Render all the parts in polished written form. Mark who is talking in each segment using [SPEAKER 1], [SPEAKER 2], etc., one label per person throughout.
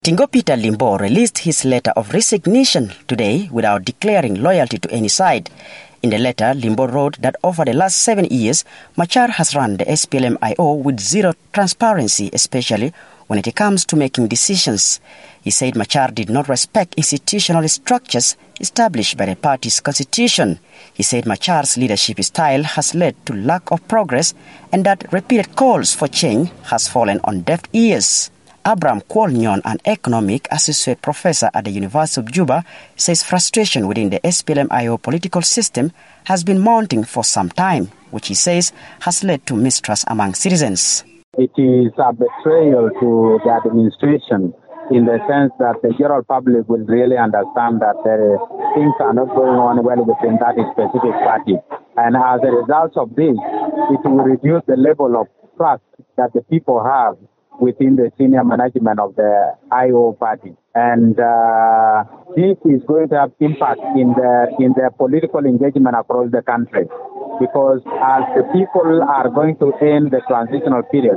[SPEAKER 1] Tingo Peter Limbo released his letter of resignation today without declaring loyalty to any side. In the letter, Limbo wrote that over the last 7 years, Machar has run the SPLM-IO with zero transparency, especially when it comes to making decisions. He said Machar did not respect institutional structures established by the party's constitution. He said Machar's leadership style has led to lack of progress and that repeated calls for change has fallen on deaf ears. Abraham Kwolnyon, an economic associate professor at the University of Juba, says frustration within the SPLM-IO political system has been mounting for some time, which he says has led to mistrust among citizens.
[SPEAKER 2] It is a betrayal to the administration in the sense that the general public will really understand that things are not going on well within that specific party. And as a result of this, it will reduce the level of trust that the people have within the senior management of the IO party. And this is going to have impact in the political engagement across the country. Because as the people are going to end the transitional period,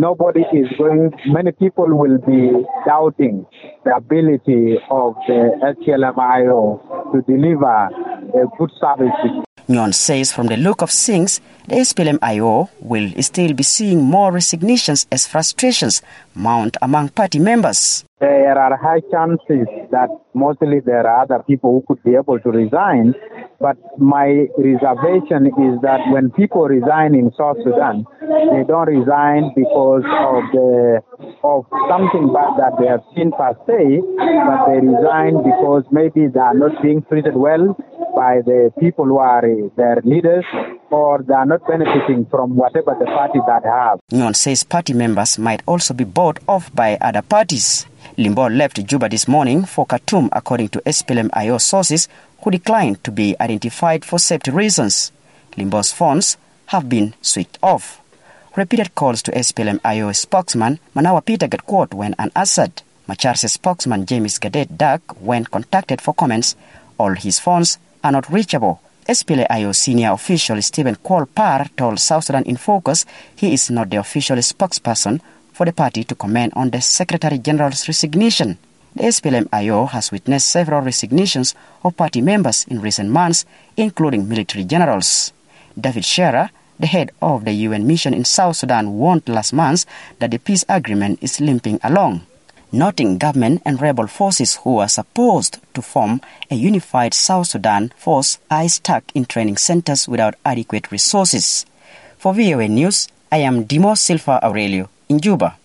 [SPEAKER 2] many people will be doubting the ability of the SPLM-IO to deliver a good service.
[SPEAKER 1] Nyon says from the look of things, the SPLM-IO will still be seeing more resignations as frustrations mount among party members.
[SPEAKER 2] There are high chances that mostly there are other people who could be able to resign, but my reservation is that when people resign in South Sudan, they don't resign because of something bad that they have seen per se, but they resign because maybe they are not being treated well by the people who are their leaders, or they are not benefiting from whatever the party that have.
[SPEAKER 1] Nyon says party members might also be bought off by other parties. Limbo left Juba this morning for Khartoum, according to SPLM-IO sources, who declined to be identified for safety reasons. Limbo's phones have been switched off. Repeated calls to SPLM-IO spokesman Manawa Peter Gatquart went unanswered. Machar's spokesman James Gadet Dak, when contacted for comments, all his phones are not reachable. SPLM-IO senior official Stephen Kwol-Par told South Sudan in Focus he is not the official spokesperson for the party to comment on the Secretary General's resignation. The SPLM-IO has witnessed several resignations of party members in recent months, including military generals. David Shearer, the head of the UN mission in South Sudan, warned last month that the peace agreement is limping along, noting government and rebel forces who are supposed to form a unified South Sudan force are stuck in training centers without adequate resources. For VOA News, I am Dimo Silva Aurelio in Juba.